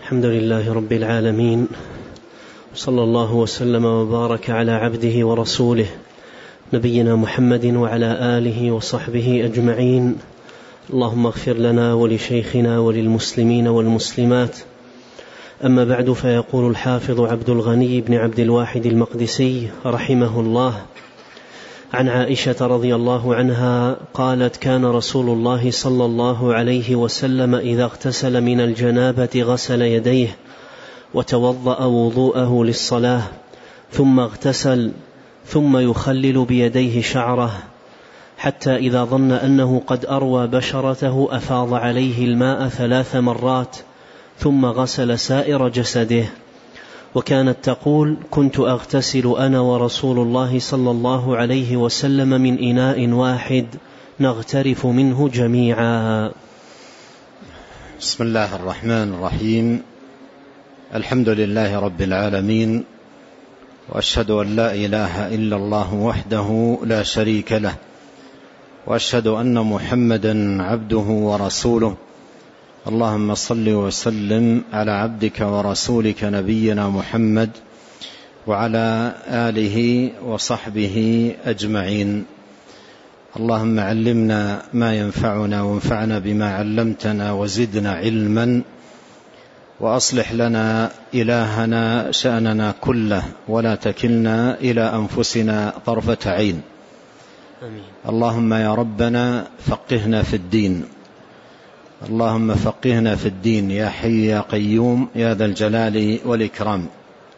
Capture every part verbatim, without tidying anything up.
الحمد لله رب العالمين، صلى الله وسلم وبارك على عبده ورسوله نبينا محمد وعلى آله وصحبه أجمعين. اللهم اغفر لنا ولشيخنا وللمسلمين والمسلمات. أما بعد، فيقول الحافظ عبد الغني بن عبد الواحد المقدسي رحمه الله عن عائشة رضي الله عنها قالت: كان رسول الله صلى الله عليه وسلم إذا اغتسل من الجنابة غسل يديه وتوضأ وضوءه للصلاة، ثم اغتسل، ثم يخلل بيديه شعره، حتى إذا ظن أنه قد أروى بشرته أفاض عليه الماء ثلاث مرات، ثم غسل سائر جسده. وكانت تقول: كنت أغتسل أنا ورسول الله صلى الله عليه وسلم من إناء واحد نغترف منه جميعا. بسم الله الرحمن الرحيم. الحمد لله رب العالمين، وأشهد أن لا إله إلا الله وحده لا شريك له، وأشهد أن محمدا عبده ورسوله. اللهم صل وسلم على عبدك ورسولك نبينا محمد وعلى آله وصحبه أجمعين. اللهم علمنا ما ينفعنا وانفعنا بما علمتنا وزدنا علما، وأصلح لنا إلهنا شأننا كله، ولا تكلنا إلى أنفسنا طرفة عين. آمين. اللهم يا ربنا فقهنا في الدين، اللهم فقهنا في الدين يا حي يا قيوم يا ذا الجلال والإكرام.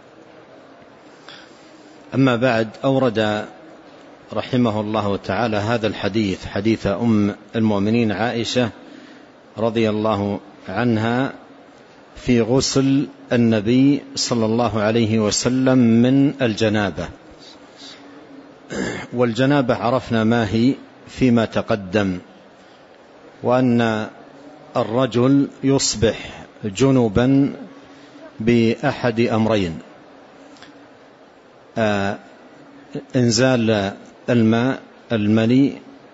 أما بعد، أورد رحمه الله تعالى هذا الحديث، حديث أم المؤمنين عائشة رضي الله عنها في غسل النبي صلى الله عليه وسلم من الجنابة. والجنابة عرفنا ما هي فيما تقدم، وأن الرجل يصبح جنبا بأحد أمرين: آه إنزال الماء المني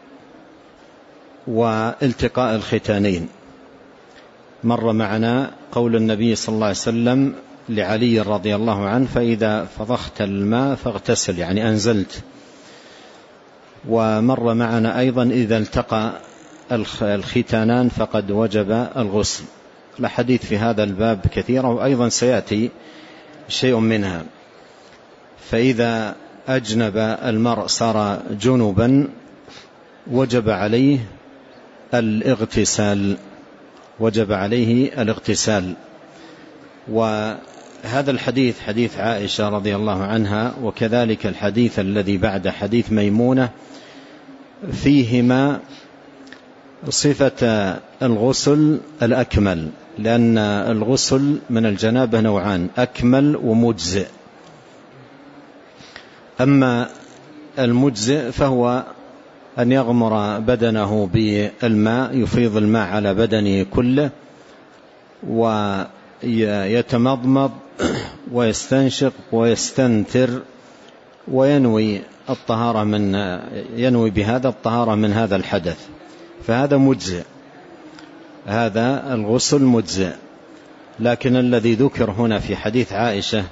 والتقاء الختانين. مر معنا قول النبي صلى الله عليه وسلم لعلي رضي الله عنه: فإذا فضخت الماء فاغتسل، يعني أنزلت. ومر معنا أيضا: إذا التقى الختانان فقد وجب الغسل. الحديث في هذا الباب كثيرة، وأيضا سيأتي شيء منها. فإذا أجنب المرء صار جنبا وجب عليه الاغتسال، وجب عليه الاغتسال. وهذا الحديث حديث عائشة رضي الله عنها، وكذلك الحديث الذي بعد حديث ميمونة، فيهما صفة الغسل الأكمل، لأن الغسل من الجنابة نوعان: أكمل ومجزئ. أما المجزئ فهو أن يغمر بدنه بالماء، يفيض الماء على بدنه كله، ويتمضمض ويستنشق ويستنثر، وينوي الطهارة من ينوي بهذا الطهارة من هذا الحدث، فهذا مجزئ، هذا الغسل مجزئ. لكن الذي ذكر هنا في حديث عائشة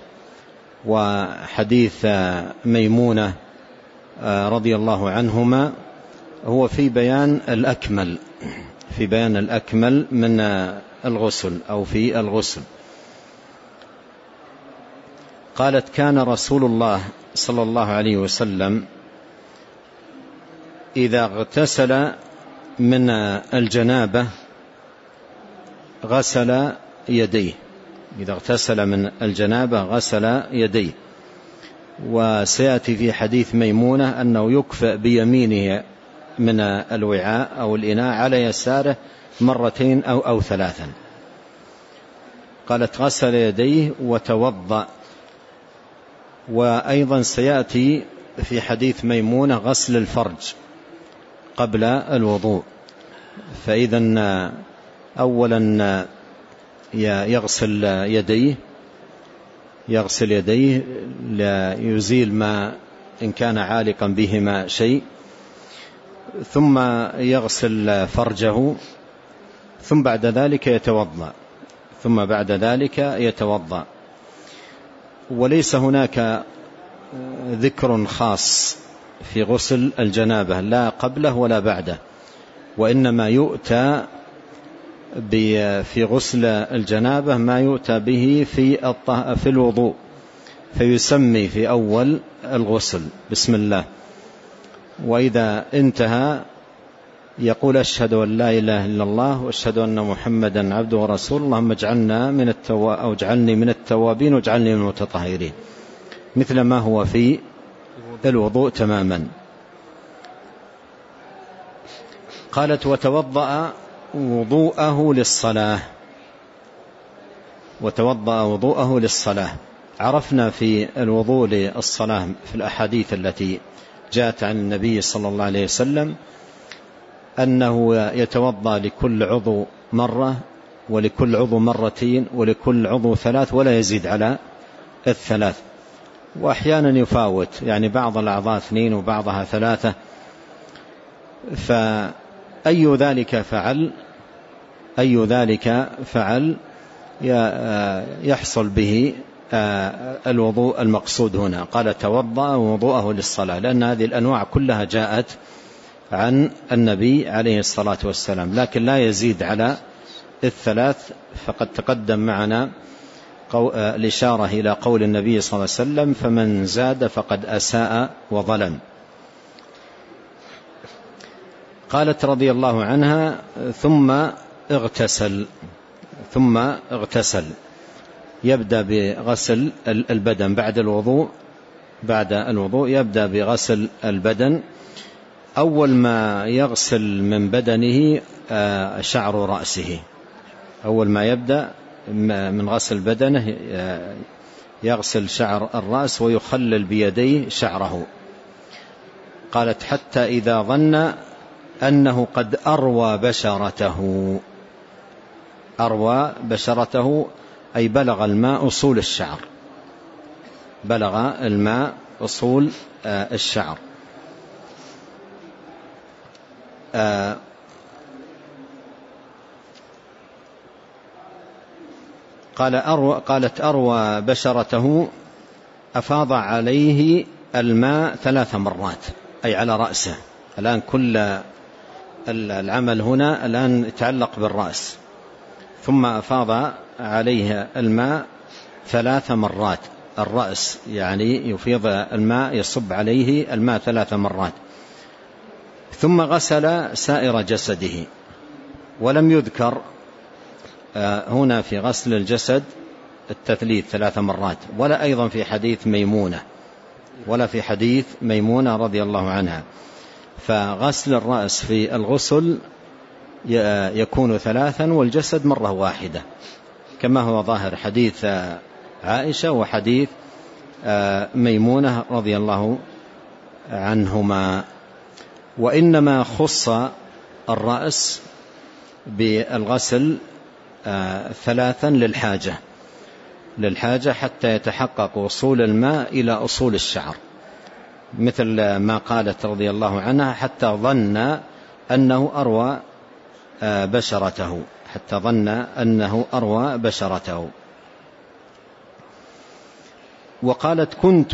وحديث ميمونة رضي الله عنهما هو في بيان الأكمل، في بيان الأكمل من الغسل أو في الغسل. قالت: كان رسول الله صلى الله عليه وسلم إذا اغتسل من الجنابة غسل يديه. إذا اغتسل من الجنابة غسل يديه. وسيأتي في حديث ميمونة أنه يكفأ بيمينه من الوعاء أو الإناء على يساره مرتين أو, أو ثلاثا. قالت: غسل يديه وتوضأ. وأيضا سيأتي في حديث ميمونة غسل الفرج قبل الوضوء. فإذا أولا يغسل يديه يغسل يديه ليزيل ما إن كان عالقا بهما شيء، ثم يغسل فرجه، ثم بعد ذلك يتوضأ، ثم بعد ذلك يتوضأ. وليس هناك ذكر خاص في غسل الجنابة لا قبله ولا بعده، وإنما يؤتى في غسل الجنابة ما يؤتى به في في الوضوء، فيسمي في أول الغسل بسم الله، وإذا انتهى يقول أشهد أن لا إله إلا الله وأشهد أن محمدا عبده ورسوله، اللهم اجعلنا من التواب أو اجعلني من التوابين واجعلني من المتطهرين، مثل ما هو في الوضوء تماما. قالت وتوضأ وضوءه للصلاة، وتوضأ وضوءه للصلاة. عرفنا في الوضوء للصلاة في الأحاديث التي جاءت عن النبي صلى الله عليه وسلم أنه يتوضأ لكل عضو مرة، ولكل عضو مرتين، ولكل عضو ثلاث، ولا يزيد على الثلاث، وأحيانا يفاوت، يعني بعض الأعضاء اثنين وبعضها ثلاثة. فأي ذلك فعل أي ذلك فعل يحصل به الوضوء المقصود هنا. قال توضأ وضوءه للصلاة، لأن هذه الأنواع كلها جاءت عن النبي عليه الصلاة والسلام، لكن لا يزيد على الثلاث. فقد تقدم معنا الإشارة إلى قول النبي صلى الله عليه وسلم فمن زاد فقد أساء وظلم. قالت رضي الله عنها ثم اغتسل ثم اغتسل يبدأ بغسل البدن بعد الوضوء بعد الوضوء يبدأ بغسل البدن. أول ما يغسل من بدنه شعر رأسه، أول ما يبدأ من غسل بدنه يغسل شعر الرأس ويخلل بيديه شعره. قالت حتى إذا ظن أنه قد أروى بشرته، أروى بشرته أي بلغ الماء أصول الشعر، بلغ الماء أصول الشعر. قال أروى قالت أروى بشرته أفاض عليه الماء ثلاث مرات، أي على رأسه. الآن كل العمل هنا الآن يتعلق بالرأس. ثم أفاض عليه الماء ثلاث مرات، الرأس يعني يفيض الماء يصب عليه الماء ثلاث مرات. ثم غسل سائر جسده، ولم يذكر هنا في غسل الجسد التثليث ثلاث مرات، ولا أيضا في حديث ميمونة ولا في حديث ميمونة رضي الله عنها. فغسل الرأس في الغسل يكون ثلاثا والجسد مرة واحدة، كما هو ظاهر حديث عائشة وحديث ميمونة رضي الله عنهما. وإنما خص الرأس بالغسل ثلاثا للحاجة للحاجة حتى يتحقق وصول الماء إلى أصول الشعر، مثل ما قالت رضي الله عنها حتى ظن أنه أروى بشرته حتى ظن أنه أروى بشرته. وقالت كنت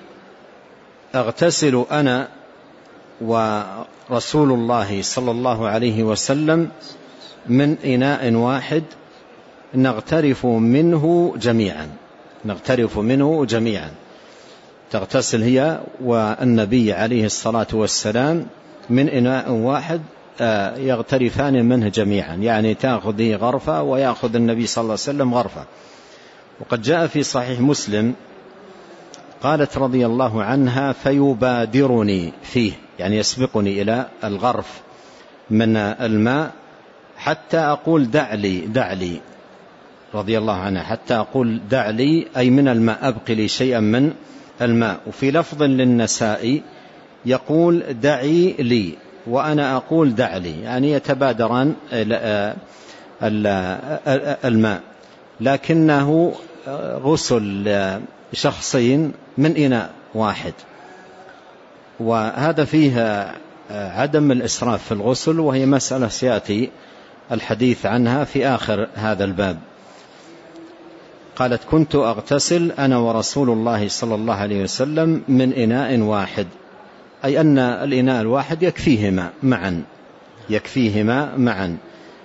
أغتسل أنا ورسول الله صلى الله عليه وسلم من إناء واحد نغترف منه جميعا نغترف منه جميعا تغتسل هي والنبي عليه الصلاة والسلام من إناء واحد يغترفان منه جميعا، يعني تأخذ غرفة ويأخذ النبي صلى الله عليه وسلم غرفة. وقد جاء في صحيح مسلم قالت رضي الله عنها فيبادرني فيه، يعني يسبقني إلى الغرف من الماء حتى أقول دع لي دع لي رضي الله عنها حتى أقول دع لي أي من الماء، أبقي لي شيئا من الماء. وفي لفظ للنسائي يقول دعي لي وأنا أقول دع لي، يعني يتبادران الماء، لكنه غسل شخصين من إناء واحد. وهذا فيه عدم الإسراف في الغسل، وهي مسألة سيأتي الحديث عنها في آخر هذا الباب. قالت كنت أغتسل أنا ورسول الله صلى الله عليه وسلم من إناء واحد، أي أن الإناء الواحد يكفيهما معا يكفيهما معا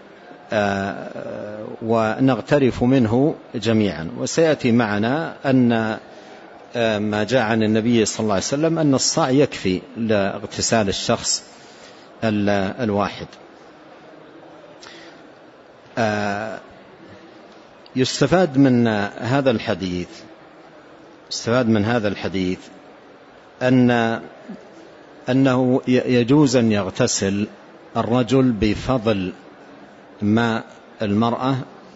آه ونغترف منه جميعا. وسيأتي معنا أن آه ما جاء عن النبي صلى الله عليه وسلم أن الصاع يكفي لاغتسال الشخص الواحد. آه يستفاد من هذا الحديث يستفاد من هذا الحديث أن أنه يجوز أن يغتسل الرجل بفضل ماء المرأة،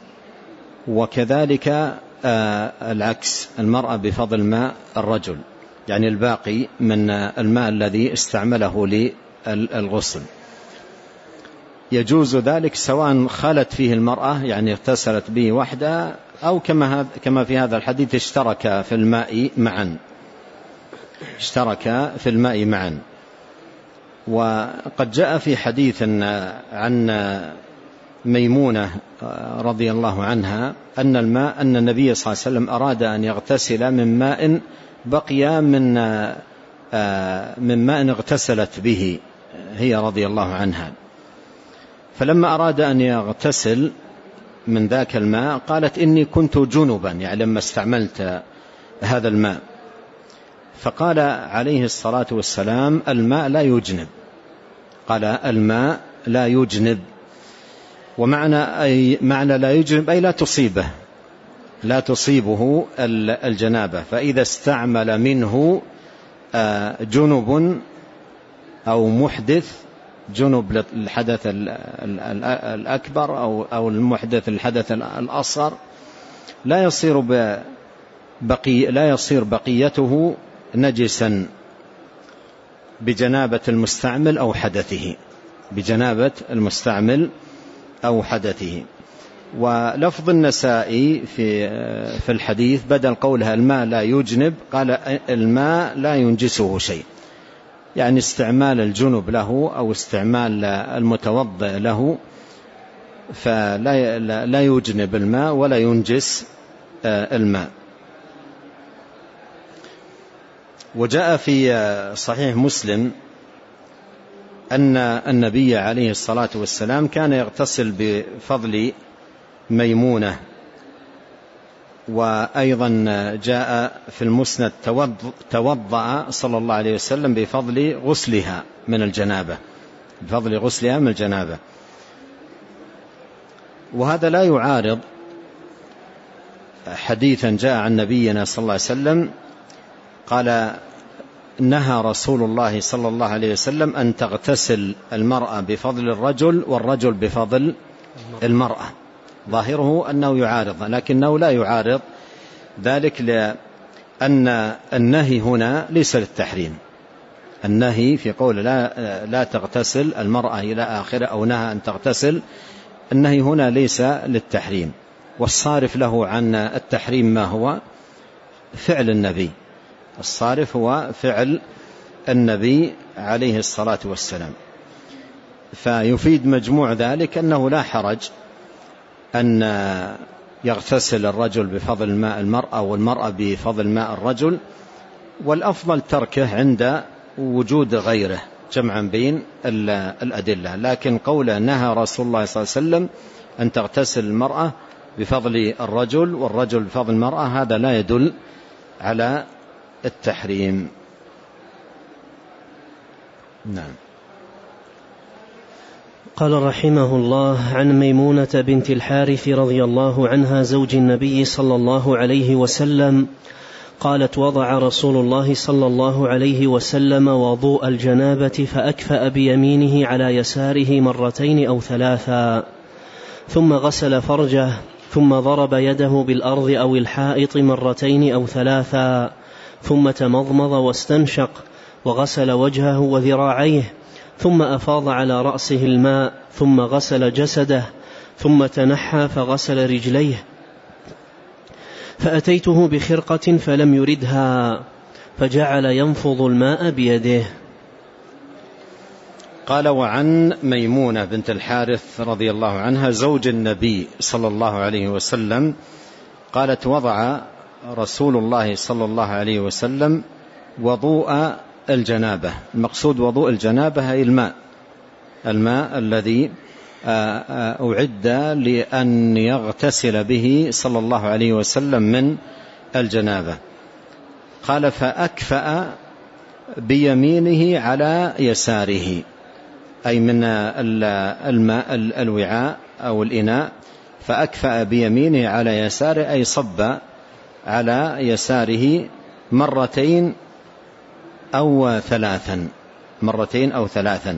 وكذلك آه العكس، المرأة بفضل ماء الرجل، يعني الباقي من الماء الذي استعمله للغسل يجوز ذلك، سواء خلت فيه المرأة يعني اغتسلت به وحدها، أو كما كما في هذا الحديث اشترك في الماء معا اشترك في الماء معا. وقد جاء في حديث عن ميمونة رضي الله عنها أن الماء أن النبي صلى الله عليه وسلم أراد أن يغتسل من ماء بقي من من ماء اغتسلت به هي رضي الله عنها، فلما أراد أن يغتسل من ذاك الماء قالت إني كنت جنبا، يعني لما استعملت هذا الماء، فقال عليه الصلاة والسلام الماء لا يجنب، قال الماء لا يجنب، ومعنى أي معنى لا يجنب أي لا تصيبه لا تصيبه الجنابة، فإذا استعمل منه جنب أو محدث، جنب الحدث الأكبر أو أو المحدث الحدث الأصغر، لا يصير بقي لا يصير بقيته نجسا بجنابة المستعمل أو حدثه بجنابة المستعمل أو حدثه. ولفظ النسائي في في الحديث بدل قولها الماء لا يجنب قال الماء لا ينجسه شيء، يعني استعمال الجنب له أو استعمال المتوضئ له فلا لا يجنب الماء ولا ينجس الماء. وجاء في صحيح مسلم أن النبي عليه الصلاة والسلام كان يغتسل بفضل ميمونة، وأيضا جاء في المسند توضأ صلى الله عليه وسلم بفضل غسلها من الجنابة بفضل غسلها من الجنابة. وهذا لا يعارض حديثا جاء عن نبينا صلى الله عليه وسلم قال نهى رسول الله صلى الله عليه وسلم أن تغتسل المرأة بفضل الرجل والرجل بفضل المرأة، ظاهره أنه يعارض، لكنه لا يعارض ذلك لأن النهي هنا ليس للتحريم. النهي في قول لا, لا تغتسل المرأة إلى آخره أو نهى أن تغتسل، النهي هنا ليس للتحريم، والصارف له عن التحريم ما هو فعل النبي، الصارف هو فعل النبي عليه الصلاة والسلام. فيفيد مجموع ذلك أنه لا حرج أن يغتسل الرجل بفضل ماء المرأة والمرأة بفضل ماء الرجل، والأفضل تركه عند وجود غيره جمعا بين الأدلة. لكن قول نهى رسول الله صلى الله عليه وسلم أن تغتسل المرأة بفضل الرجل والرجل بفضل المرأة هذا لا يدل على التحريم. نعم. قال رحمه الله عن ميمونة بنت الحارث رضي الله عنها زوج النبي صلى الله عليه وسلم قالت وضع رسول الله صلى الله عليه وسلم وضوء الجنابة فأكفأ بيمينه على يساره مرتين أو ثلاثا، ثم غسل فرجه، ثم ضرب يده بالأرض أو الحائط مرتين أو ثلاثا، ثم تمضمض واستنشق وغسل وجهه وذراعيه، ثم أفاض على رأسه الماء، ثم غسل جسده، ثم تنحى فغسل رجليه. فأتيته بخرقة فلم يردها فجعل ينفض الماء بيده. قال وعن ميمونة بنت الحارث رضي الله عنها زوج النبي صلى الله عليه وسلم قالت وضع رسول الله صلى الله عليه وسلم وضوء الجنابة. المقصود وضوء الجنابة أي الماء الماء الذي أعد لأن يغتسل به صلى الله عليه وسلم من الجنابة. قال فأكفأ بيمينه على يساره، أي من الماء الوعاء أو الإناء، فأكفأ بيمينه على يساره أي صب على يساره مرتين أو ثلاثا مرتين أو ثلاثا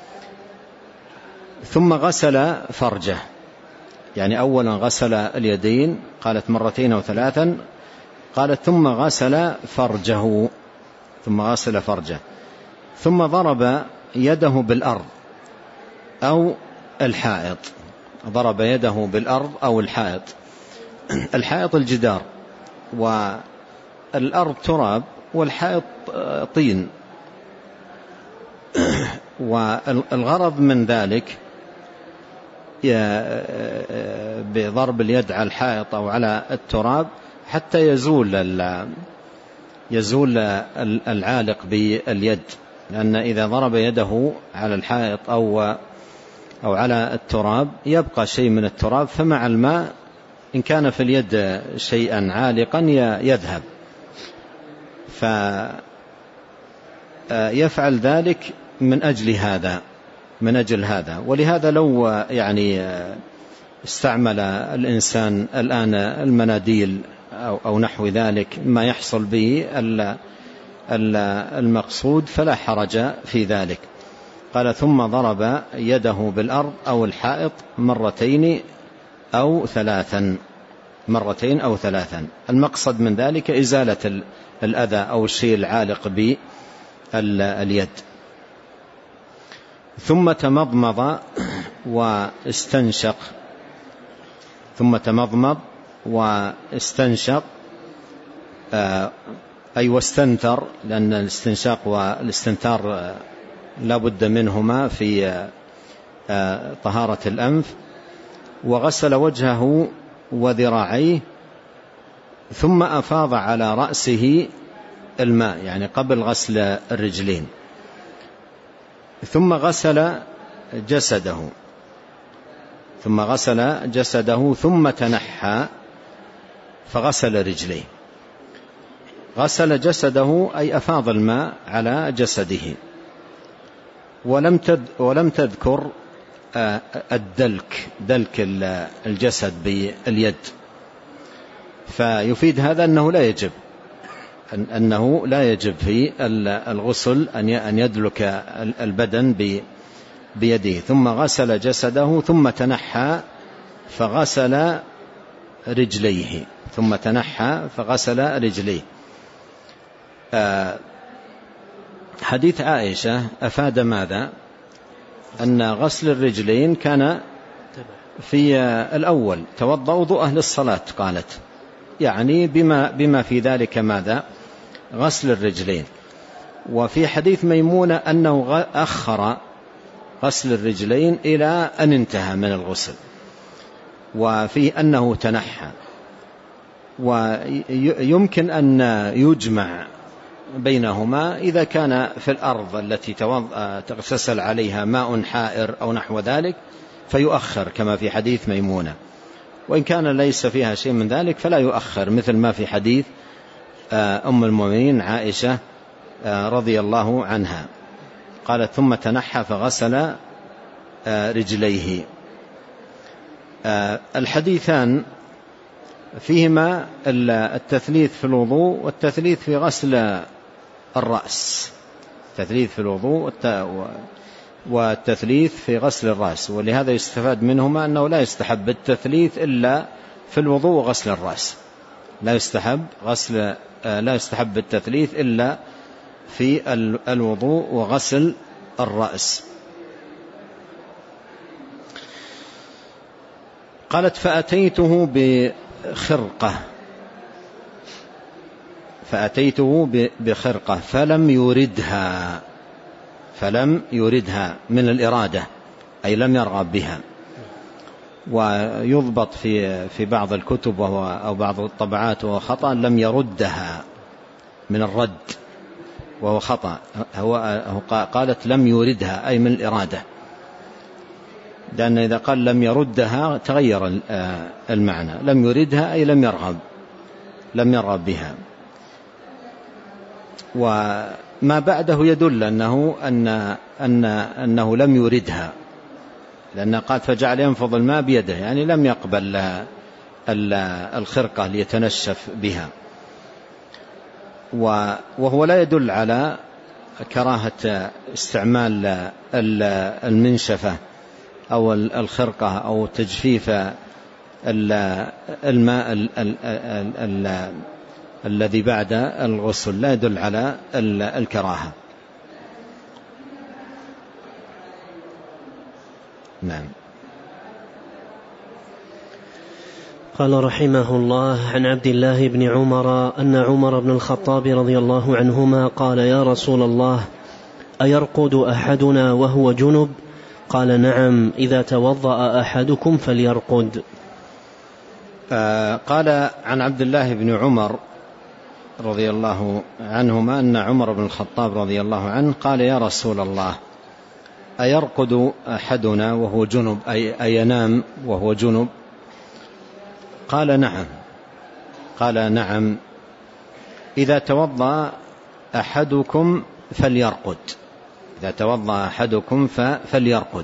ثم غسل فرجه، يعني أولا غسل اليدين، قالت مرتين أو ثلاثا، قالت ثم غسل فرجه ثم غسل فرجه ثم ضرب يده بالأرض أو الحائط. ضرب يده بالأرض أو الحائط. الحائط الجدار، والأرض تراب، والحائط طين. والغرض من ذلك بضرب اليد على الحائط أو على التراب حتى يزول يزول العالق باليد، لأن إذا ضرب يده على الحائط أو أو على التراب يبقى شيء من التراب، فمع الماء إن كان في اليد شيئا عالقا يذهب، فيفعل ذلك من أجل هذا من أجل هذا ولهذا لو يعني استعمل الإنسان الآن المناديل أو, أو نحو ذلك ما يحصل به المقصود فلا حرج في ذلك. قال ثم ضرب يده بالأرض أو الحائط مرتين أو ثلاثا مرتين أو ثلاثا المقصد من ذلك إزالة الأذى أو الشيء العالق باليد. ثم تمضمض واستنشق ثم تمضمض واستنشق أي واستنثر، لأن الاستنشاق والاستنثار لا بد منهما في طهارة الأنف. وغسل وجهه وذراعيه ثم أفاض على رأسه الماء، يعني قبل غسل الرجلين. ثم غسل جسده ثم غسل جسده ثم تنحى فغسل رجليه. غسل جسده أي أفاض الماء على جسده. ولم ولم تذكر الدلك دلك الجسد باليد، فيفيد هذا أنه لا يجب أنه لا يجب في الغسل أن يدلك البدن بيده. ثم غسل جسده ثم تنحى فغسل رجليه ثم تنحى فغسل رجليه. حديث عائشة أفاد ماذا؟ أن غسل الرجلين كان في الأول توضأ وضوء أهل الصلاة، قالت يعني بما, بما في ذلك ماذا؟ غسل الرجلين. وفي حديث ميمونة أنه أخر غسل الرجلين إلى أن انتهى من الغسل، وفي أنه تنحى. ويمكن أن يجمع بينهما إذا كان في الأرض التي تغتسل عليها ماء حائر أو نحو ذلك فيؤخر كما في حديث ميمونة، وإن كان ليس فيها شيء من ذلك فلا يؤخر، مثل ما في حديث أم المؤمنين عائشة رضي الله عنها قالت ثم تنحى فغسل رجليه. الحديثان فيهما التثليث في الوضوء والتثليث في غسل الرأس، التثليث في الوضوء والتثليث في غسل الرأس. ولهذا يستفاد منهما أنه لا يستحب التثليث إلا في الوضوء وغسل الرأس، لا يستحب غسل لا يستحب التثليث إلا في الوضوء وغسل الرأس. قالت فأتيته بخرقة فأتيته بخرقة فلم يردها فلم يردها من الإرادة، أي لم يرغب بها. ويضبط في في بعض الكتب وهو أو بعض الطبعات وهو خطأ لم يردها من الرد، وهو خطأ. هو قالت لم يردها أي من الإرادة، لأن إذا قال لم يردها تغير المعنى. لم يردها أي لم يرغب لم يرغب بها. وما بعده يدل أنه أن أن أنه لم يردها، لأن قال فجعل ينفض الماء بيده، يعني لم يقبل الخرقة ليتنشف بها. وهو لا يدل على كراهة استعمال المنشفة أو الخرقة أو تجفيف الماء الذي بعد الغسل، لا يدل على الكراهة. نعم. قال رحمه الله: عن عبد الله بن عمر أن عمر بن الخطاب رضي الله عنهما قال: يا رسول الله، أيرقد أحدنا وهو جنب؟ قال: نعم، إذا توضأ أحدكم فليرقد. آه قال عن عبد الله بن عمر رضي الله عنهما أن عمر بن الخطاب رضي الله عنه قال: يا رسول الله، أيرقد أحدنا وهو جنب، أي أينام وهو جنب؟ قال: نعم. قال: نعم، إذا توضأ أحدكم فليرقد. إذا توضأ أحدكم فليرقد.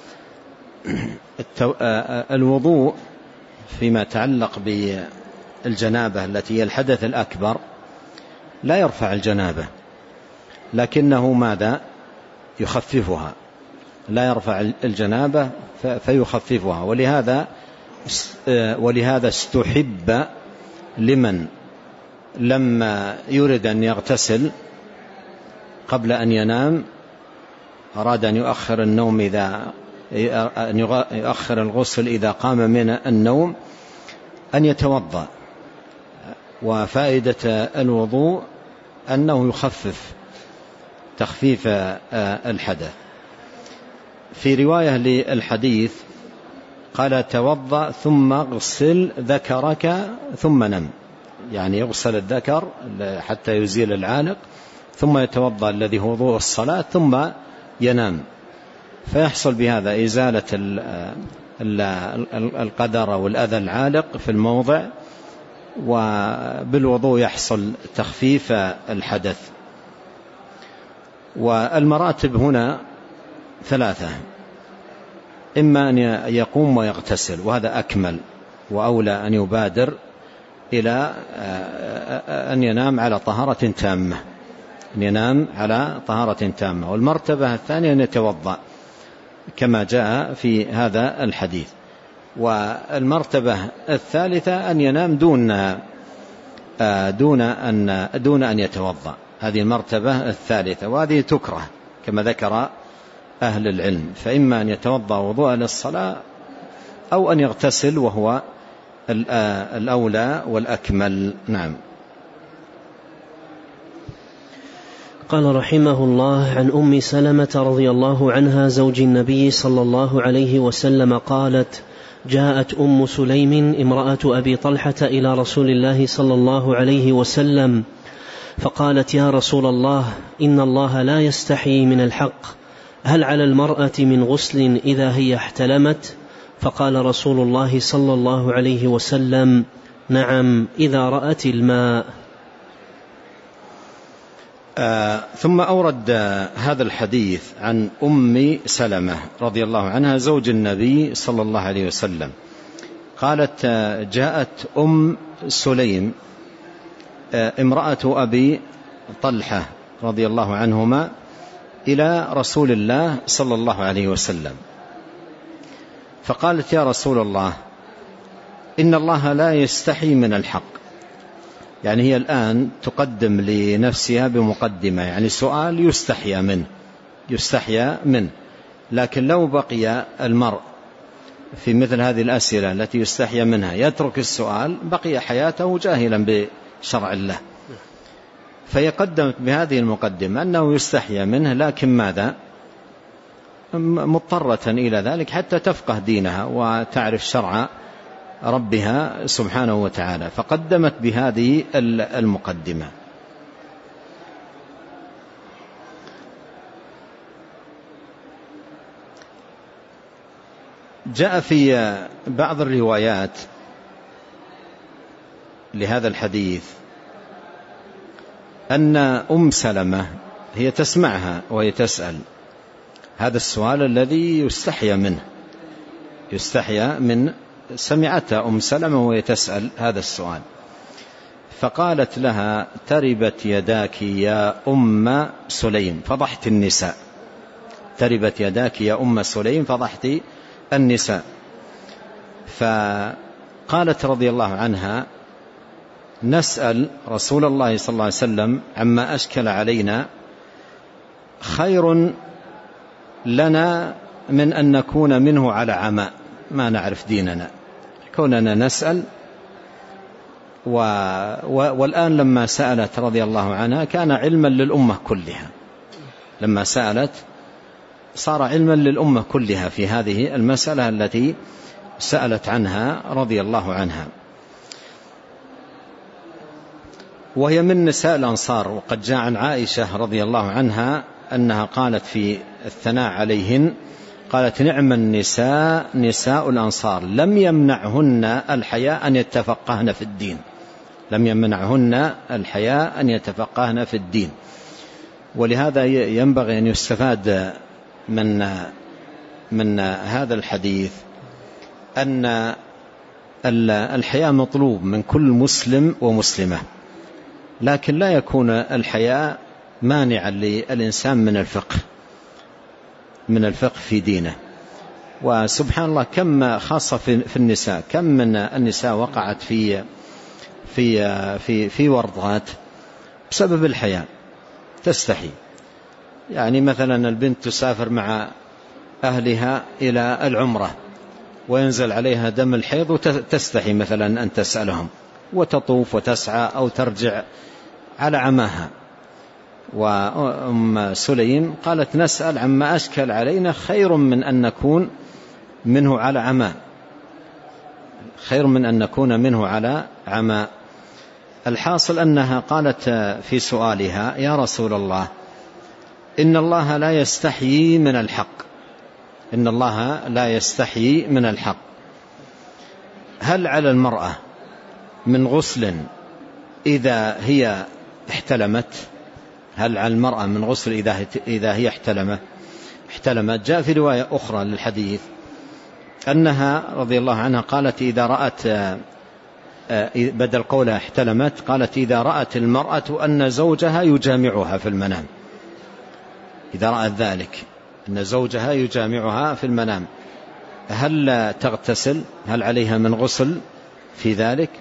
الوضوء فيما يتعلق بالجنابة التي هي الحدث الأكبر لا يرفع الجنابة، لكنه ماذا؟ يخففها. لا يرفع الجنابة فيخففها. ولهذا ولهذا استحب لمن لما يريد أن يغتسل قبل أن ينام، أراد أن يؤخر النوم إذا أن يؤخر الغسل إذا قام من النوم، أن يتوضأ. وفائدة الوضوء أنه يخفف تخفيف الحدث. في رواية للحديث قال: توضأ ثم اغسل ذكرك ثم نم، يعني يغسل الذكر حتى يزيل العانق، ثم يتوضأ الذي هو وضوء الصلاة، ثم ينام، فيحصل بهذا إزالة القدر والأذى العالق في الموضع، وبالوضوء يحصل تخفيف الحدث. والمراتب هنا ثلاثة: إما أن يقوم ويغتسل، وهذا أكمل وأولى أن يبادر إلى أن ينام على طهارة تامة، أن ينام على طهارة تامة. والمرتبة الثانية أن يتوضأ كما جاء في هذا الحديث. والمرتبة الثالثة أن ينام دون دون أن دون أن يتوضأ. هذه المرتبة الثالثة، وهذه تكره كما ذكر أهل العلم. فإما أن يتوضأ وضوءا للصلاة أو أن يغتسل، وهو الأولى والأكمل. نعم. قال رحمه الله: عن أم سلمة رضي الله عنها زوج النبي صلى الله عليه وسلم قالت: جاءت أم سليم امرأة أبي طلحة إلى رسول الله صلى الله عليه وسلم فقالت: يا رسول الله، إن الله لا يستحي من الحق، هل على المرأة من غسل إذا هي احتلمت؟ فقال رسول الله صلى الله عليه وسلم: نعم، إذا رأت الماء. آه ثم أورد هذا الحديث عن أم سلمة رضي الله عنها زوج النبي صلى الله عليه وسلم قالت: جاءت أم سليم آه امرأة أبي طلحة رضي الله عنهما إلى رسول الله صلى الله عليه وسلم فقالت: يا رسول الله، إن الله لا يستحي من الحق. يعني هي الآن تقدم لنفسها بمقدمة، يعني سؤال يستحيا منه يستحيا منه لكن لو بقي المرء في مثل هذه الأسئلة التي يستحيا منها يترك السؤال، بقي حياته جاهلا بشرع الله. فهي قدمت بهذه المقدمة أنه يستحيا منه، لكن ماذا؟ مضطرة إلى ذلك حتى تفقه دينها وتعرف شرع ربها سبحانه وتعالى، فقدمت بهذه المقدمة. جاء في بعض الروايات لهذا الحديث أن أم سلمة هي تسمعها وهي تسأل هذا السؤال الذي يستحيا منه، يستحيا من سمعتها أم سلمة وهي تسأل هذا السؤال، فقالت لها: تربت يداك يا أم سليم، فضحت النساء. تربت يداك يا أم سليم، فضحت النساء. فقالت رضي الله عنها: نسأل رسول الله صلى الله عليه وسلم عما أشكل علينا، خير لنا من أن نكون منه على عماء، ما نعرف ديننا، كوننا نسأل. و... والآن لما سألت رضي الله عنها كان علما للأمة كلها، لما سألت صار علما للأمة كلها في هذه المسألة التي سألت عنها رضي الله عنها. وهي من نساء الأنصار، وقد جاء عن عائشة رضي الله عنها أنها قالت في الثناء عليهن، قالت: نعم النساء نساء الأنصار، لم يمنعهن الحياء أن يتفقهن في الدين، لم يمنعهن الحياء أن يتفقهن في الدين. ولهذا ينبغي أن يستفاد من من هذا الحديث أن الحياء مطلوب من كل مسلم ومسلمة، لكن لا يكون الحياء مانعا للإنسان من الفقه من الفقه في دينه. وسبحان الله كم خاصة في النساء، كم من النساء وقعت في في في في ورطات بسبب الحياء، تستحي. يعني مثلا البنت تسافر مع أهلها إلى العمرة وينزل عليها دم الحيض وتستحي مثلا أن تسألهم، وتطوف وتسعى أو ترجع على عماها. وأم سليم قالت: نسأل عما أشكل علينا، خير من أن نكون منه على عماء، خير من أن نكون منه على عماء. الحاصل أنها قالت في سؤالها: يا رسول الله، إن الله لا يستحيي من الحق، إن الله لا يستحيي من الحق، هل على المرأة من غسل إذا هي احتلمت؟ هل على المرأة من غسل إذا إذا هي احتلمت؟ احتلمت جاء في رواية أخرى للحديث أنها رضي الله عنها قالت: إذا رأت، بدل قولها احتلمت، قالت: إذا رأت المرأة أن زوجها يجامعها في المنام، إذا رأت ذلك أن زوجها يجامعها في المنام، هل تغتسل؟ هل عليها من غسل في ذلك؟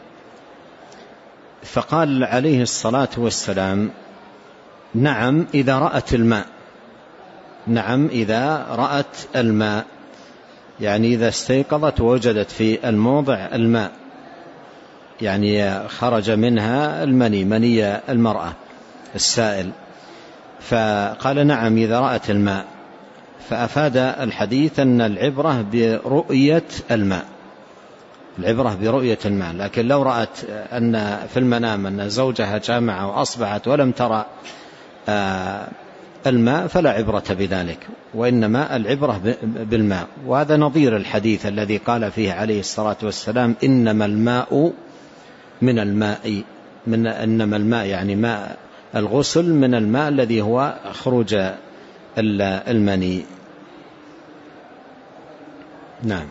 فقال عليه الصلاة والسلام: نعم إذا رأت الماء، نعم إذا رأت الماء، يعني إذا استيقظت ووجدت في الموضع الماء، يعني خرج منها المني، مني المرأة السائل. فقال: نعم إذا رأت الماء. فأفاد الحديث أن العبرة برؤية الماء، العبرة برؤية الماء، لكن لو رأت أن في المنام أن زوجها جامع وأصبحت ولم ترى الماء فلا عبرة بذلك، وإنما العبرة بالماء. وهذا نظير الحديث الذي قال فيه عليه الصلاة والسلام: إنما الماء من الماء، من إنما الماء يعني ماء الغسل من الماء الذي هو خروج المني. نعم.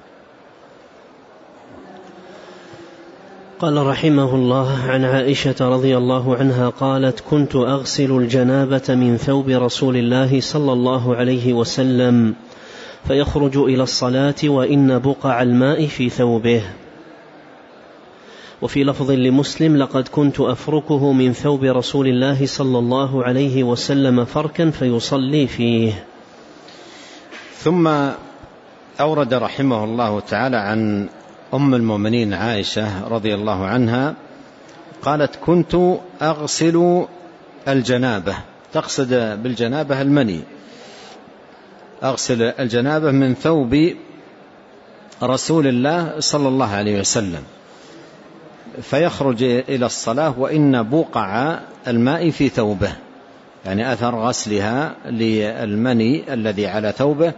قال رحمه الله: عن عائشة رضي الله عنها قالت: كنت أغسل الجنابة من ثوب رسول الله صلى الله عليه وسلم فيخرج إلى الصلاة وإن بقع الماء في ثوبه. وفي لفظ لمسلم: لقد كنت أفركه من ثوب رسول الله صلى الله عليه وسلم فركا فيصلي فيه. ثم أورد رحمه الله تعالى عن أم المؤمنين عائشة رضي الله عنها قالت: كنت أغسل الجنابة، تقصد بالجنابة المني، أغسل الجنابة من ثوب رسول الله صلى الله عليه وسلم، فيخرج إلى الصلاة وإن بقع الماء في ثوبه، يعني أثر غسلها للمني الذي على ثوبه،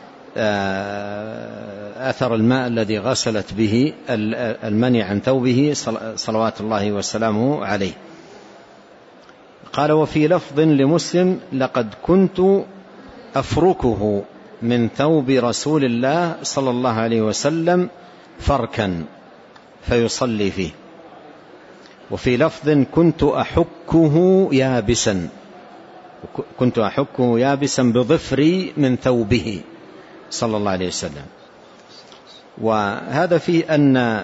أثر الماء الذي غسلت به المني عن ثوبه صلوات الله وسلامه عليه. قال: وفي لفظ لمسلم: لقد كنت أفركه من ثوب رسول الله صلى الله عليه وسلم فركا فيصلي فيه. وفي لفظ: كنت أحكه يابسا كنت أحكه يابسا بظفري من ثوبه صلى الله عليه وسلم. وهذا فيه أن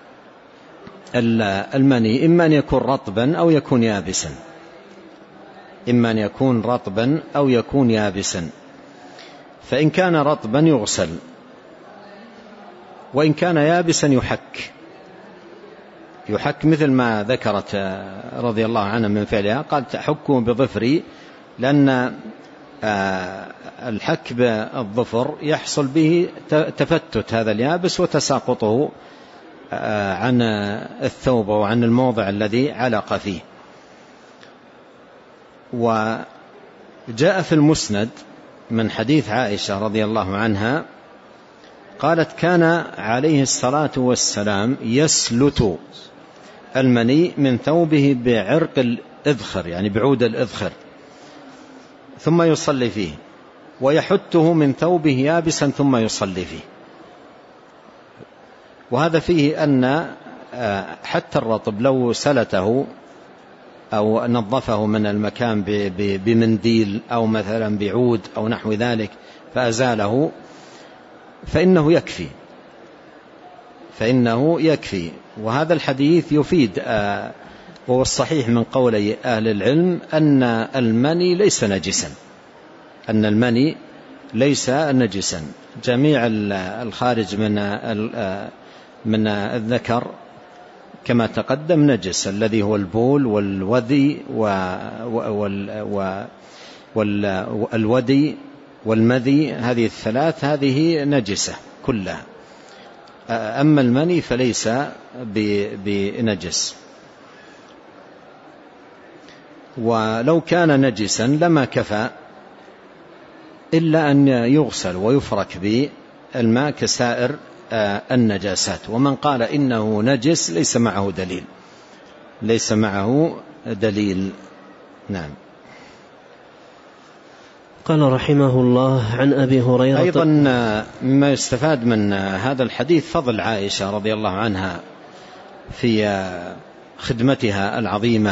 المني إما أن يكون رطبا أو يكون يابسا إما أن يكون رطبا أو يكون يابسا. فإن كان رطبا يغسل، وإن كان يابسا يحك يحك مثل ما ذكرت رضي الله عنها من فعلها، قال: تحكه بظفري، لأن الحك بالظفر يحصل به تفتت هذا اليابس وتساقطه عن الثوب وعن الموضع الذي علق فيه. وجاء في المسند من حديث عائشة رضي الله عنها قالت: كان عليه الصلاة والسلام يسلت المني من ثوبه بعرق الإذخر، يعني بعود الإذخر، ثم يصلي فيه، ويحته من ثوبه يابسا ثم يصلي فيه. وهذا فيه أن حتى الرطب لو سلته أو نظفه من المكان بمنديل أو مثلا بعود أو نحو ذلك فأزاله فإنه يكفي فإنه يكفي وهذا الحديث يفيد، وهو الصحيح من قولي أهل العلم، أن المني ليس نجسا أن المني ليس نجسا. جميع الخارج من من الذكر كما تقدم نجس، الذي هو البول والودي والودي والمذي، هذه الثلاث هذه نجسة كلها. أما المني فليس بنجس، ولو كان نجسا لما كفى إلا أن يغسل ويفرك بالماء كسائر النجاسات. ومن قال إنه نجس ليس معه دليل ليس معه دليل نعم. قال رحمه الله: عن أبي هريرة. أيضا مما يستفاد من هذا الحديث فضل عائشة رضي الله عنها في خدمتها العظيمة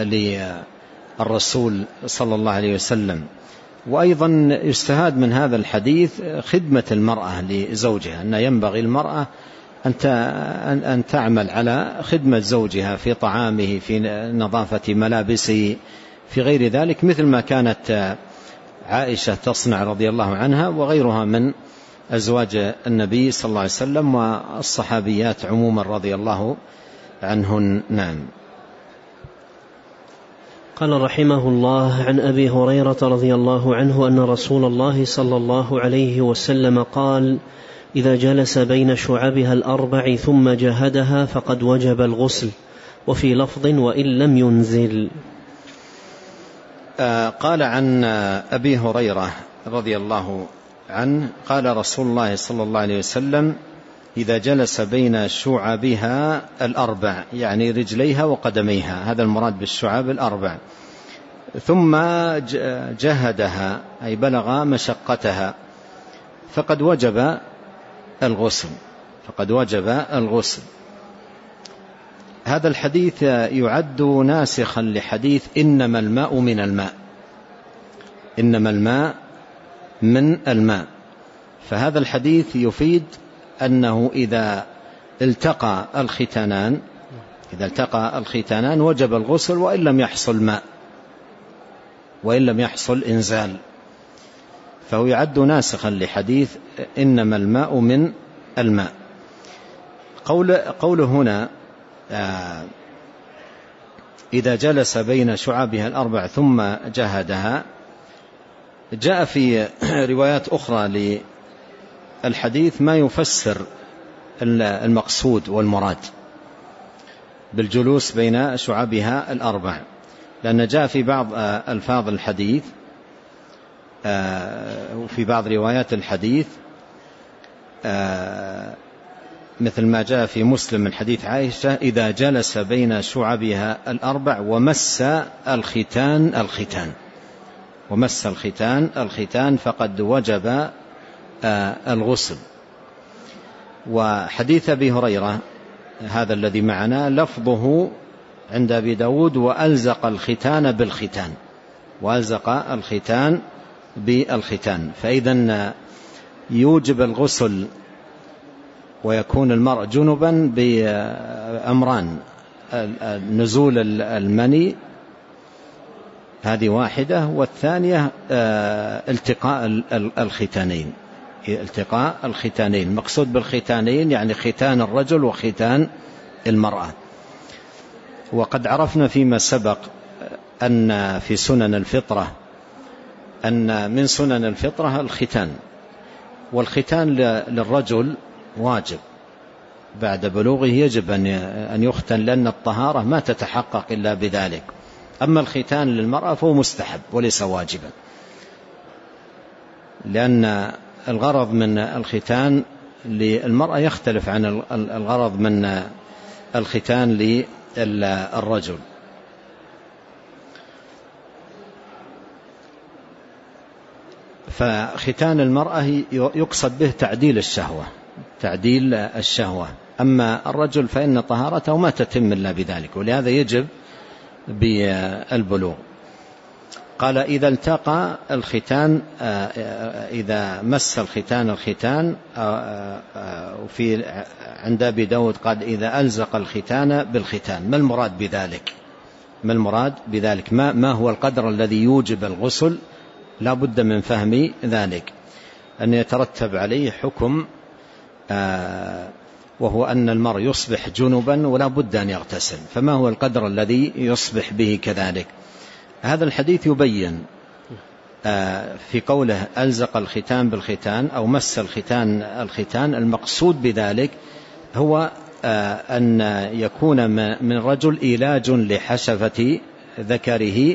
للرسول صلى الله عليه وسلم. وأيضا يستفاد من هذا الحديث خدمة المرأة لزوجها، أن ينبغي المرأة أن تعمل على خدمة زوجها في طعامه، في نظافة ملابسه، في غير ذلك، مثل ما كانت عائشة تصنع رضي الله عنها وغيرها من أزواج النبي صلى الله عليه وسلم والصحابيات عموما رضي الله عنهن. نعم. قال رحمه الله: عن أبي هريرة رضي الله عنه أن رسول الله صلى الله عليه وسلم قال: إذا جلس بين شعبها الأربع ثم جهدها فقد وجب الغسل. وفي لفظ: وإن لم ينزل. قال عن أبي هريرة رضي الله عنه قال رسول الله صلى الله عليه وسلم: إذا جلس بين شعبها الأربع، يعني رجليها وقدميها، هذا المراد بالشعب الأربع، ثم جهدها أي بلغ مشقتها، فقد وجب الغسل فقد وجب الغسل. هذا الحديث يعد ناسخا لحديث إنما الماء من الماء إنما الماء من الماء. فهذا الحديث يفيد أنه إذا التقى الختانان إذا التقى الختانان وجب الغسل وإن لم يحصل ماء وإن لم يحصل إنزال، فهو يعد ناسخا لحديث إنما الماء من الماء. قول قوله هنا إذا جلس بين شعبها الأربع ثم جهدها، جاء في روايات أخرى للحديث ما يفسر المقصود والمراد بالجلوس بين شعبها الأربع، لأن جاء في بعض ألفاظ الحديث وفي بعض روايات الحديث مثل ما جاء في مسلم من حديث عائشة: إذا جلس بين شعبها الأربع ومس الختان الختان ومس الختان الختان فقد وجب الغسل. وحديث أبي هريرة هذا الذي معنا لفظه عند أبي داود: وألزق الختان بالختان وألزق الختان بالختان. فإذا يوجب الغسل ويكون المرء جنبا بأمران: نزول المني هذه واحدة، والثانية التقاء الختانين التقاء الختانين مقصود بالختانين يعني ختان الرجل وختان المرأة. وقد عرفنا فيما سبق أن في سنن الفطرة أن من سنن الفطرة الختان، والختان للرجل واجب بعد بلوغه، يجب أن يختن لأن الطهارة ما تتحقق إلا بذلك. أما الختان للمرأة فهو مستحب وليس واجبا، لأن الغرض من الختان للمرأة يختلف عن الغرض من الختان للرجل. فختان المرأة يقصد به تعديل الشهوة تعديل الشهوة أما الرجل فإن طهارته ما تتم إلا بذلك، ولهذا يجب بالبلوغ. قال: إذا التقى الختان، إذا مس الختان الختان. وفي عند أبي داود قال: إذا ألزق الختان بالختان. ما المراد بذلك؟ ما المراد بذلك؟ ما ما هو القدر الذي يوجب الغسل؟ لا بد من فهم ذلك، أن يترتب عليه حكم، وهو أن المرء يصبح جنبا ولا بد أن يغتسل. فما هو القدر الذي يصبح به كذلك؟ هذا الحديث يبين في قوله ألزق الختان بالختان أو مس الختان الختان، المقصود بذلك هو أن يكون من رجل إيلاج لحشفة ذكره،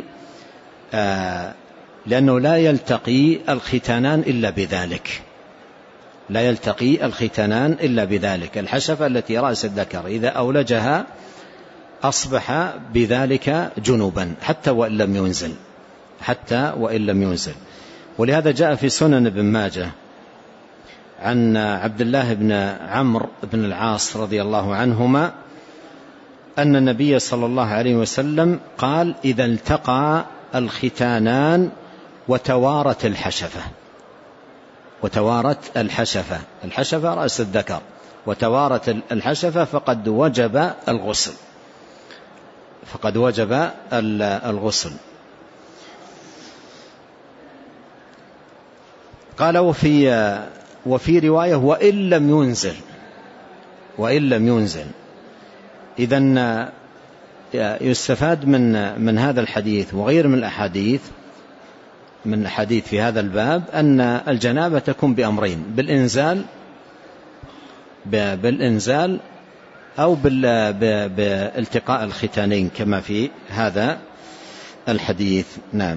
لأنه لا يلتقي الختانان إلا بذلك لا يلتقي الختانان إلا بذلك. الحشفة التي رأس الذكر إذا أولجها أصبح بذلك جنوبا حتى وإن لم ينزل حتى وإن لم ينزل. ولهذا جاء في سنن ابن ماجه عن عبد الله بن عمرو بن العاص رضي الله عنهما أن النبي صلى الله عليه وسلم قال: إذا التقى الختانان وتوارت الحشفة وتوارت الحشفة الحشفة رأس الذكر وتوارت الحشفة فقد وجب الغسل فقد وجب الغسل. قال: وفي وفي رواية: وإن لم ينزل وإن لم ينزل. إذن يستفاد من من هذا الحديث وغير من الأحاديث من الحديث في هذا الباب أن الجنابة تكون بأمرين: بالإنزال بالإنزال أو بالالتقاء الختانين كما في هذا الحديث. نعم.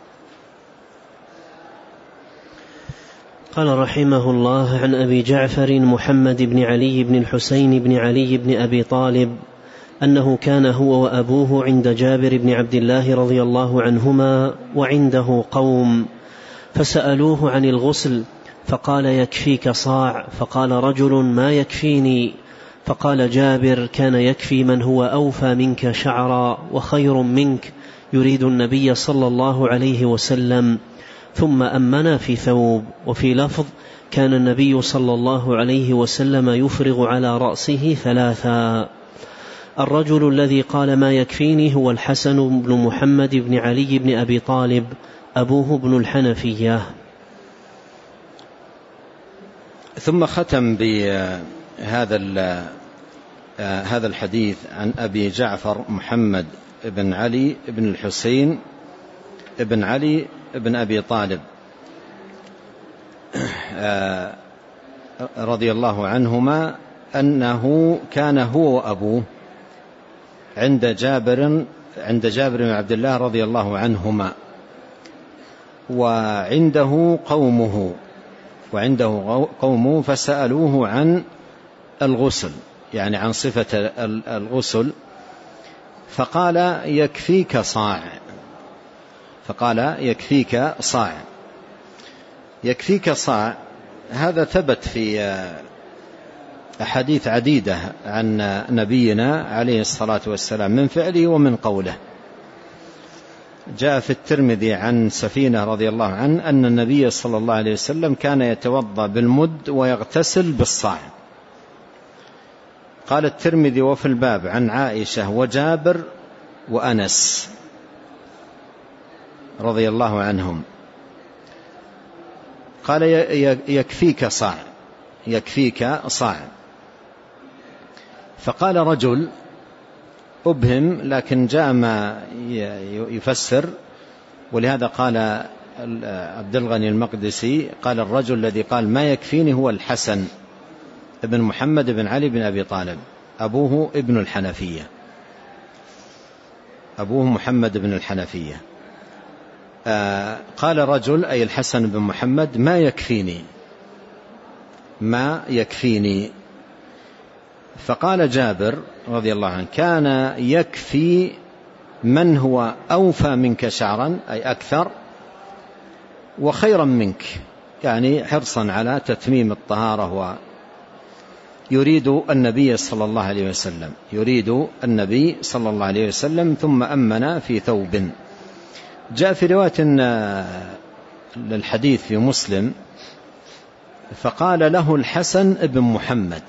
قال رحمه الله: عن أبي جعفر محمد بن علي بن الحسين بن علي بن أبي طالب أنه كان هو وأبوه عند جابر بن عبد الله رضي الله عنهما وعنده قوم، فسألوه عن الغسل فقال: يكفيك صاع. فقال رجل: ما يكفيني؟ فقال جابر: كان يكفي من هو أوفى منك شعرا وخير منك، يريد النبي صلى الله عليه وسلم. ثم أمنا في ثوب. وفي لفظ: كان النبي صلى الله عليه وسلم يفرغ على رأسه ثلاثا. الرجل الذي قال ما يكفيني هو الحسن بن محمد بن علي بن أبي طالب أبوه ابن الحنفية. ثم ختم بهذا هذا الحديث عن أبي جعفر محمد بن علي بن الحسين بن علي بن أبي طالب رضي الله عنهما أنه كان هو وأبوه عند جابر عند جابر بن عبد الله رضي الله عنهما، وعنده قومه وعنده قومه فسألوه عن الغسل، يعني عن صفة الغسل، فقال يكفيك صاع فقال يكفيك صاع يكفيك صاع. هذا ثبت في أحاديث عديدة عن نبينا عليه الصلاة والسلام من فعله ومن قوله. جاء في الترمذي عن سفينة رضي الله عنه أن النبي صلى الله عليه وسلم كان يتوضأ بالمد ويغتسل بالصاع. قال الترمذي وفي الباب عن عائشة وجابر وأنس رضي الله عنهم، قال يكفيك صاع يكفيك صاع. فقال رجل أبهم، لكن جاء ما يفسر، ولهذا قال عبد الغني المقدسي قال الرجل الذي قال ما يكفيني هو الحسن ابن محمد بن علي بن أبي طالب، أبوه ابن الحنفية أبوه محمد بن الحنفية. آه قال رجل أي الحسن بن محمد ما يكفيني ما يكفيني فقال جابر رضي الله عنه كان يكفي من هو أوفى منك شعرا، أي أكثر، وخيرا منك، يعني حرصا على تتميم الطهارة. ويريد النبي صلى الله عليه وسلم يريد النبي صلى الله عليه وسلم ثم أمن في ثوب. جاء في رواية للحديث في مسلم فقال له الحسن ابن محمد،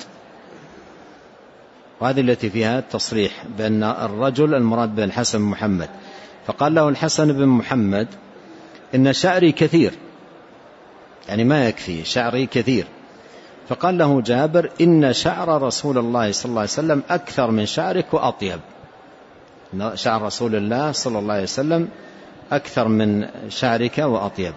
وهذه التي فيها التصريح بأن الرجل المراد بن الحسن بن محمد، فقال له الحسن بن محمد إن شعري كثير، يعني ما يكفي شعري كثير. فقال له جابر إن شعر رسول الله صلى الله عليه وسلم أكثر من شعرك وأطيب، شعر رسول الله صلى الله عليه وسلم أكثر من شعرك وأطيب.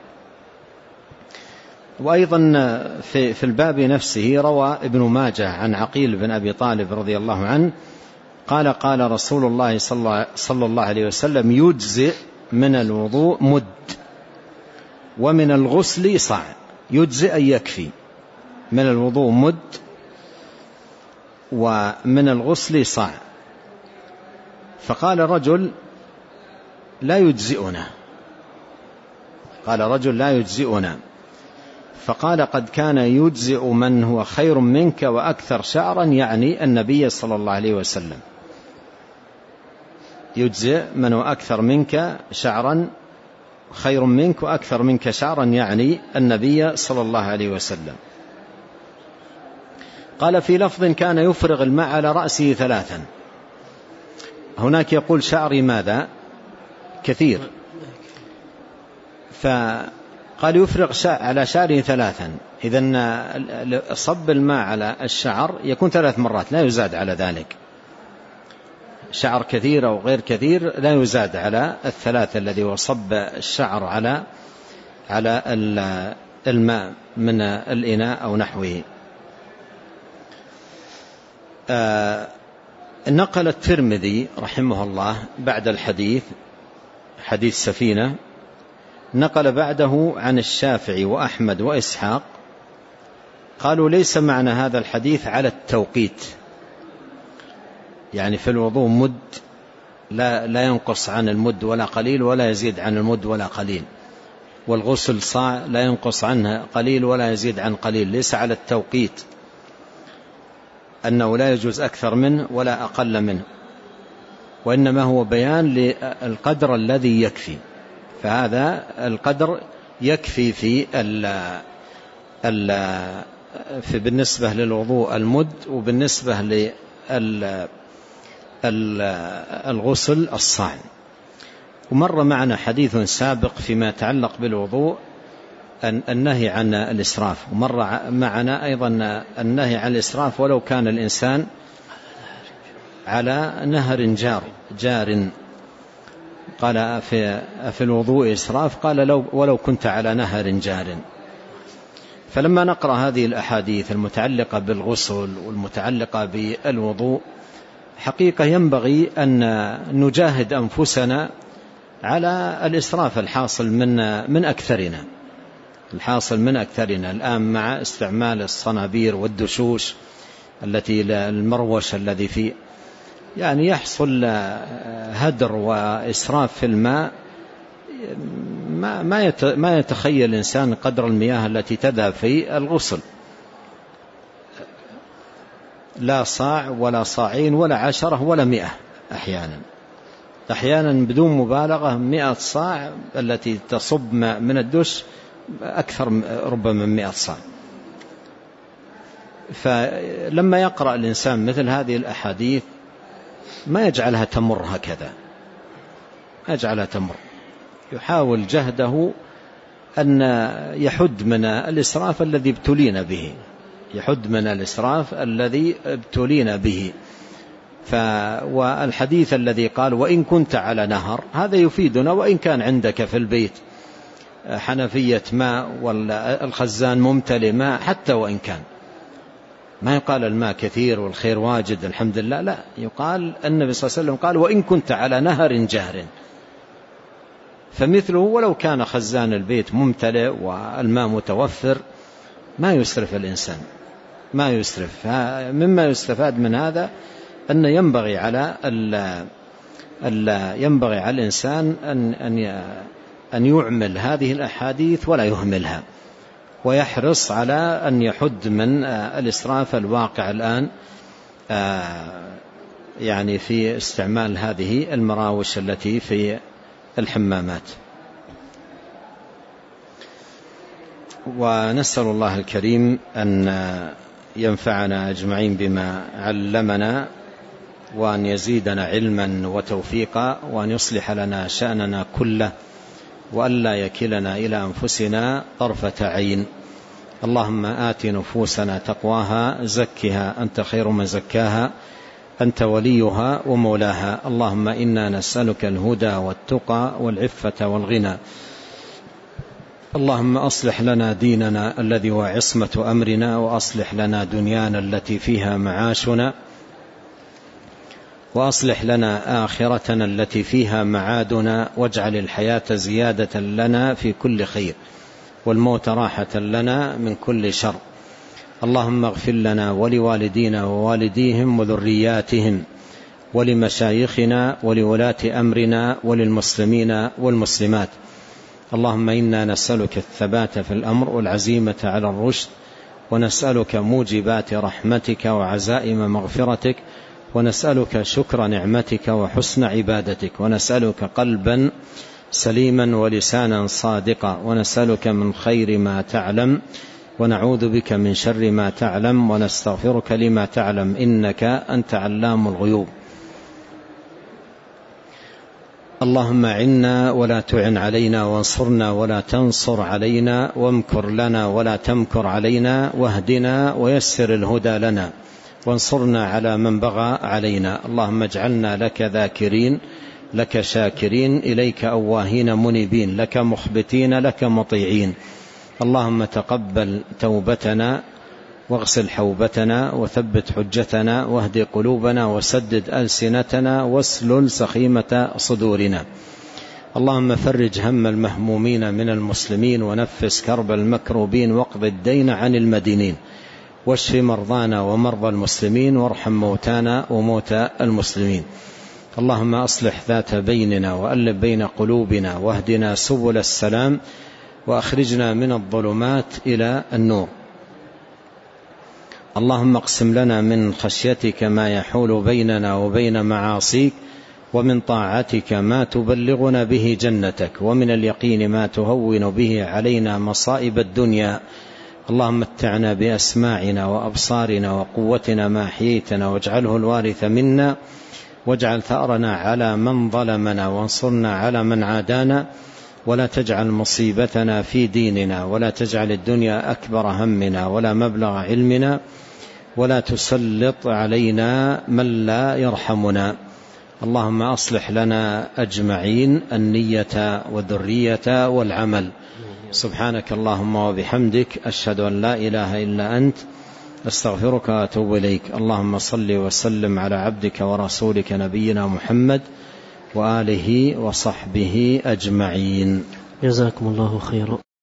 وأيضا في, في الباب نفسه روى ابن ماجه عن عقيل بن أبي طالب رضي الله عنه قال قال رسول الله صلى الله عليه وسلم يجزئ من الوضوء مد ومن الغسل صاع. يجزئ أن يكفي، من الوضوء مد ومن الغسل صاع. فقال رجل لا يجزئنا قال رجل لا يجزئنا فقال قد كان يجزئ من هو خير منك وأكثر شعرا، يعني النبي صلى الله عليه وسلم. يجزئ من هو أكثر منك شعرا خير منك وأكثر منك شعرا، يعني النبي صلى الله عليه وسلم. قال في لفظ كان يفرغ الماء على رأسه ثلاثا. هناك يقول شعري ماذا كثير، فقال يفرغ على شعره ثلاثا. إذن صب الماء على الشعر يكون ثلاث مرات، لا يزاد على ذلك. شعر كثير أو غير كثير لا يزاد على الثلاث الذي هو صب الشعر على على الماء من الإناء أو نحوه. آه نقل الترمذي رحمه الله بعد الحديث حديث سفينة، نقل بعده عن الشافعي وأحمد وإسحاق قالوا ليس معنى هذا الحديث على التوقيت، يعني في الوضوء مد لا, لا ينقص عن المد ولا قليل ولا يزيد عن المد ولا قليل، والغسل صاع لا ينقص عنه قليل ولا يزيد عن قليل. ليس على التوقيت أنه لا يجوز أكثر منه ولا أقل منه، وإنما هو بيان للقدر الذي يكفي. فهذا القدر يكفي في ال ال في بالنسبة للوضوء المد، وبالنسبة للغسل الصاع. ومر معنا حديث سابق فيما يتعلق بالوضوء النهي عن الإسراف، ومر معنا أيضا النهي عن الإسراف ولو كان الإنسان على نهر جار جار قال في في الوضوء إسراف، قال لو ولو كنت على نهر جار. فلما نقرأ هذه الأحاديث المتعلقة بالغسل والمتعلقة بالوضوء حقيقة ينبغي أن نجاهد أنفسنا على الإسراف الحاصل من من أكثرنا الحاصل من أكثرنا الآن مع استعمال الصنابير والدشوش التي المروش الذي فيه، يعني يحصل هدر وإسراف في الماء ما ما يتخيل الإنسان قدر المياه التي تذهب في الغسل، لا صاع ولا صاعين ولا عشرة ولا مئة، أحيانا أحيانا بدون مبالغة مئة صاع التي تصب من الدش أكثر ربما من مئة صاع. فلما يقرأ الإنسان مثل هذه الأحاديث ما يجعلها تمر هكذا، ما يجعلها تمر، يحاول جهده أن يحد من الإسراف الذي ابتلينا به، يحد من الإسراف الذي ابتلينا به. ف والحديث الذي قال وإن كنت على نهر هذا يفيدنا، وإن كان عندك في البيت حنفية ماء والخزان ممتلئ ماء، حتى وإن كان ما يقال الماء كثير والخير واجد الحمد لله، لا، يقال النبي صلى الله عليه وسلم قال وإن كنت على نهر جار، فمثله ولو كان خزان البيت ممتلئ والماء متوفر ما يسرف الإنسان، ما يسرف. مما يستفاد من هذا أن ينبغي على ال ينبغي على الإنسان أن أن أن يعمل هذه الأحاديث ولا يهملها، ويحرص على أن يحد من الإسراف الواقع الآن يعني في استعمال هذه المراوش التي في الحمامات. ونسأل الله الكريم أن ينفعنا أجمعين بما علمنا، وأن يزيدنا علما وتوفيقا، وأن يصلح لنا شأننا كله، وأن لا يكلنا إلى أنفسنا طرفة عين. اللهم آت نفوسنا تقواها زكها أنت خير من زكاها أنت وليها ومولاها. اللهم إنا نسألك الهدى والتقى والعفة والغنى. اللهم أصلح لنا ديننا الذي هو عصمة أمرنا، وأصلح لنا دنيانا التي فيها معاشنا، وأصلح لنا آخرتنا التي فيها معادنا، واجعل الحياة زيادة لنا في كل خير، والموت راحة لنا من كل شر. اللهم اغفر لنا ولوالدينا ووالديهم وذرياتهم، ولمشايخنا ولولاة أمرنا، وللمسلمين والمسلمات. اللهم إنا نسألك الثبات في الأمر والعزيمة على الرشد، ونسألك موجبات رحمتك وعزائم مغفرتك، ونسألك شكر نعمتك وحسن عبادتك، ونسألك قلبا سليما ولسانا صادقا، ونسألك من خير ما تعلم، ونعوذ بك من شر ما تعلم، ونستغفرك لما تعلم، إنك أنت علام الغيوب. اللهم أعنا ولا تعن علينا، وانصرنا ولا تنصر علينا، وامكر لنا ولا تمكر علينا، واهدنا ويسر الهدى لنا، وانصرنا على من بغى علينا. اللهم اجعلنا لك ذاكرين، لك شاكرين، إليك أواهين منيبين، لك مخبتين، لك مطيعين. اللهم تقبل توبتنا، واغسل حوبتنا، وثبت حجتنا، واهد قلوبنا، وسدد ألسنتنا، واسلل سخيمة صدورنا. اللهم فرج هم المهمومين من المسلمين، ونفس كرب المكروبين، واقض الدين عن المدينين، واشف مرضانا ومرضى المسلمين، وارحم موتانا وموتى المسلمين. اللهم أصلح ذات بيننا، وألف بين قلوبنا، واهدنا سبل السلام، وأخرجنا من الظلمات إلى النور. اللهم اقسم لنا من خشيتك ما يحول بيننا وبين معاصيك، ومن طاعتك ما تبلغنا به جنتك، ومن اليقين ما تهون به علينا مصائب الدنيا. اللهم متعنا بأسماعنا وأبصارنا وقوتنا ما أحييتنا، واجعله الوارث منا، واجعل ثأرنا على من ظلمنا، وانصرنا على من عادانا، ولا تجعل مصيبتنا في ديننا، ولا تجعل الدنيا أكبر همنا ولا مبلغ علمنا، ولا تسلط علينا من لا يرحمنا. اللهم أصلح لنا أجمعين النية والذرية والعمل. سبحانك اللهم وبحمدك، أشهد أن لا إله إلا أنت، أستغفرك وأتوب إليك. اللهم صل وسلم على عبدك ورسولك نبينا محمد وآله وصحبه أجمعين. جزاكم الله خيرا.